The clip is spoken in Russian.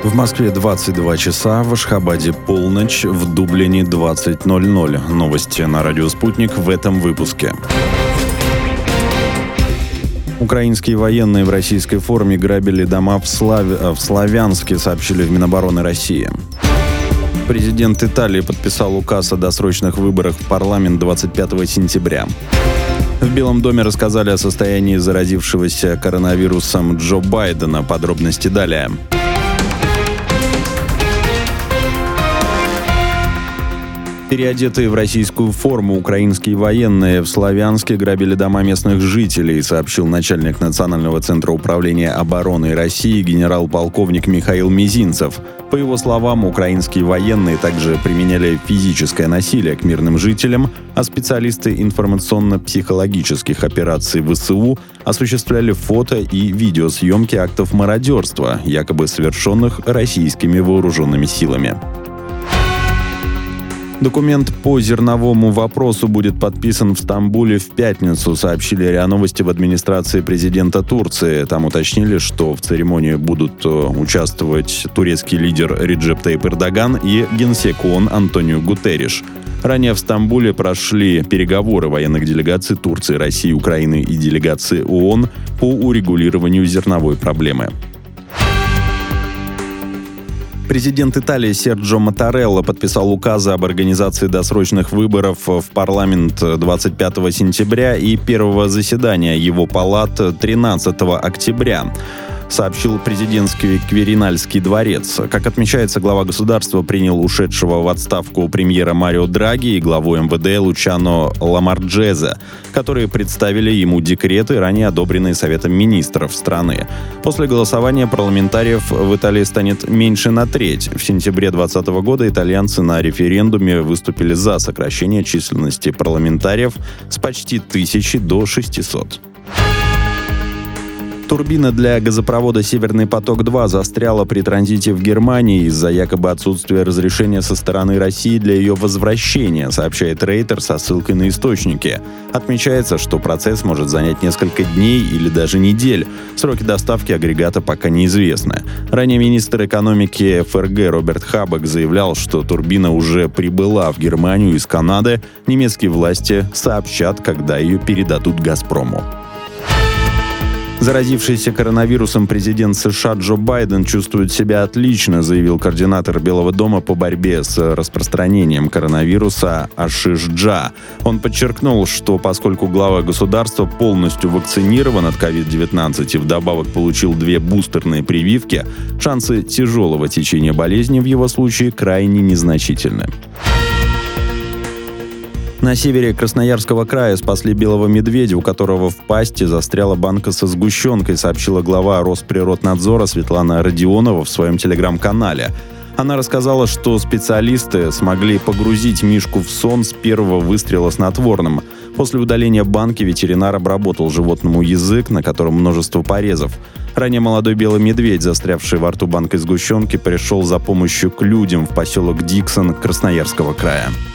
В Москве 22 часа, в Ашхабаде полночь, в Дублине 20:00. Новости на радио «Спутник» в этом выпуске. Украинские военные в российской форме грабили дома в Славянске, сообщили в Минобороны России. Президент Италии подписал указ о досрочных выборах в парламент 25 сентября. В Белом доме рассказали о состоянии заразившегося коронавирусом Джо Байдена. Подробности далее. Переодетые в российскую форму украинские военные в Славянске грабили дома местных жителей, сообщил начальник Национального центра управления обороны России генерал-полковник Михаил Мизинцев. По его словам, украинские военные также применяли физическое насилие к мирным жителям, а специалисты информационно-психологических операций ВСУ осуществляли фото и видеосъемки актов мародерства, якобы совершенных российскими вооруженными силами. Документ по зерновому вопросу будет подписан в Стамбуле в пятницу, сообщили РИА Новости в администрации президента Турции. Там уточнили, что в церемонии будут участвовать турецкий лидер Реджеп Тайип Эрдоган и генсек ООН Антонио Гутерриш. Ранее в Стамбуле прошли переговоры военных делегаций Турции, России, Украины и делегации ООН по урегулированию зерновой проблемы. Президент Италии Серджо Маттарелла подписал указы об организации досрочных выборов в парламент 25 сентября и первого заседания его палат 13 октября, сообщил президентский Квиринальский дворец. Как отмечается, глава государства принял ушедшего в отставку премьера Марио Драги и главу МВД Лучано Ламорджезе, которые представили ему декреты, ранее одобренные Советом министров страны. После голосования парламентариев в Италии станет меньше на треть. В сентябре 2020 года итальянцы на референдуме выступили за сокращение численности парламентариев с почти 1000 до 600. Турбина для газопровода «Северный поток-2» застряла при транзите в Германии из-за якобы отсутствия разрешения со стороны России для ее возвращения, сообщает Рейтер со ссылкой на источники. Отмечается, что процесс может занять несколько дней или даже недель. Сроки доставки агрегата пока неизвестны. Ранее министр экономики ФРГ Роберт Хабек заявлял, что турбина уже прибыла в Германию из Канады. Немецкие власти сообщат, когда ее передадут «Газпрому». Заразившийся коронавирусом президент США Джо Байден чувствует себя отлично, заявил координатор Белого дома по борьбе с распространением коронавируса Ашиш Джа. Он подчеркнул, что поскольку глава государства полностью вакцинирован от COVID-19 и вдобавок получил 2 бустерные прививки, шансы тяжелого течения болезни в его случае крайне незначительны. На севере Красноярского края спасли белого медведя, у которого в пасти застряла банка со сгущенкой, сообщила глава Росприроднадзора Светлана Родионова в своем телеграм-канале. Она рассказала, что специалисты смогли погрузить мишку в сон с первого выстрела снотворным. После удаления банки ветеринар обработал животному язык, на котором множество порезов. Ранее молодой белый медведь, застрявший во рту банкой сгущенки, пришел за помощью к людям в поселок Диксон Красноярского края.